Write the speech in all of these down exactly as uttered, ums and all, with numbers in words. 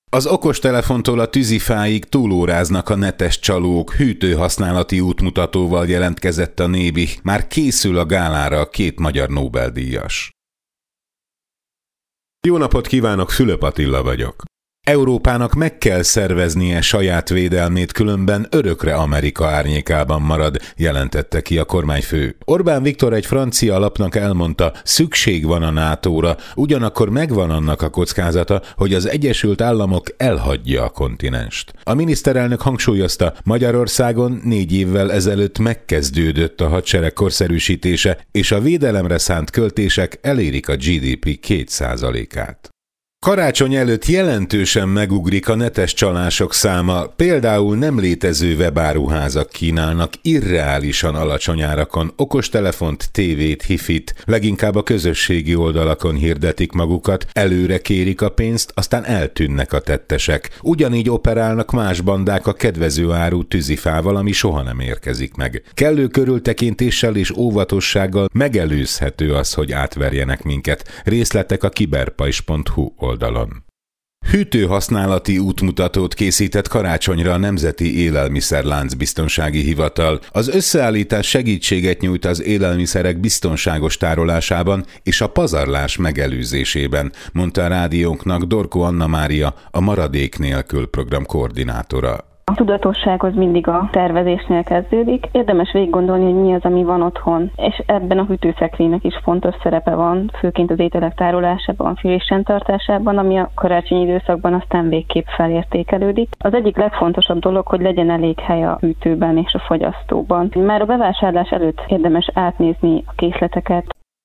Az okostelefontól a tűzifáig túlóráznak a netes csalók, hűtőhasználati útmutatóval jelentkezett a Nébi, már készül a gálára a két magyar Nobel-díjas. Jó napot kívánok, Fülöp Attila vagyok. Európának meg kell szerveznie saját védelmét, különben örökre Amerika árnyékában marad, jelentette ki a kormányfő. Orbán Viktor egy francia lapnak elmondta, szükség van a nátóra, ugyanakkor megvan annak a kockázata, hogy az Egyesült Államok elhagyja a kontinenst. A miniszterelnök hangsúlyozta, Magyarországon négy évvel ezelőtt megkezdődött a hadsereg korszerűsítése, és a védelemre szánt költések elérik a gé dé pé két százalékát. Karácsony előtt jelentősen megugrik a netes csalások száma, például nem létező webáruházak kínálnak irreálisan alacsony árakon okostelefont, tévét, hifit, leginkább a közösségi oldalakon hirdetik magukat, előre kérik a pénzt, aztán eltűnnek a tettesek. Ugyanígy operálnak más bandák a kedvező áru tűzifával, ami soha nem érkezik meg. Kellő körültekintéssel és óvatossággal megelőzhető az, hogy átverjenek minket. Részletek a kiberpajs pont hu oldalon. Hűtőhasználati útmutatót készített karácsonyra a Nemzeti Élelmiszerlánc Biztonsági Hivatal. Az összeállítás segítséget nyújt az élelmiszerek biztonságos tárolásában és a pazarlás megelőzésében, mondta a rádiónknak Dorko Anna Mária, a Maradék nélkül program koordinátora. A tudatosság az mindig a tervezésnél kezdődik. Érdemes végig gondolni, hogy mi az, ami van otthon. És ebben a hűtőszekrénynek is fontos szerepe van, főként az ételek tárolásában, frissen tartásában, ami a karácsonyi időszakban aztán végképp felértékelődik. Az egyik legfontosabb dolog, hogy legyen elég hely a hűtőben és a fogyasztóban. Már a bevásárlás előtt érdemes átnézni a készleteket.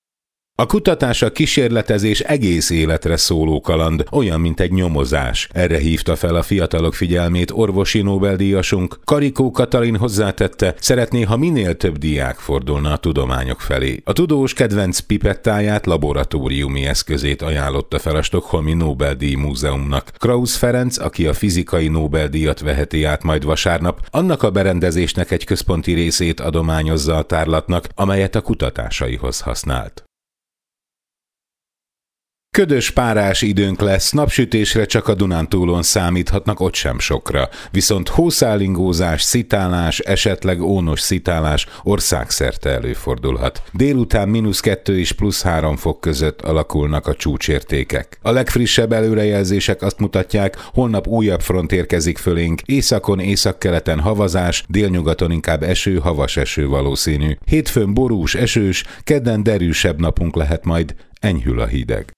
A kutatás a kísérletezés egész életre szóló kaland, olyan, mint egy nyomozás. Erre hívta fel a fiatalok figyelmét orvosi Nobel-díjasunk. Karikó Katalin hozzátette, szeretné, ha minél több diák fordulna a tudományok felé. A tudós kedvenc pipettáját, laboratóriumi eszközét ajánlotta fel a Stockholmi Nobel-díj múzeumnak. Krausz Ferenc, aki a fizikai Nobel-díjat veheti át majd vasárnap, annak a berendezésnek egy központi részét adományozza a tárlatnak, amelyet a kutatásaihoz használt. Ködös párás időnk lesz, napsütésre csak a Dunántúlon számíthatnak, ott sem sokra. Viszont hószálingózás, szitálás, esetleg ónos szitálás országszerte előfordulhat. Délután mínusz kettő és plusz három fok között alakulnak a csúcsértékek. A legfrissebb előrejelzések azt mutatják, holnap újabb front érkezik fölénk, északon, északkeleten havazás, délnyugaton inkább eső, havas eső valószínű. Hétfőn borús, esős, kedden derűsebb napunk lehet majd, enyhül a hideg.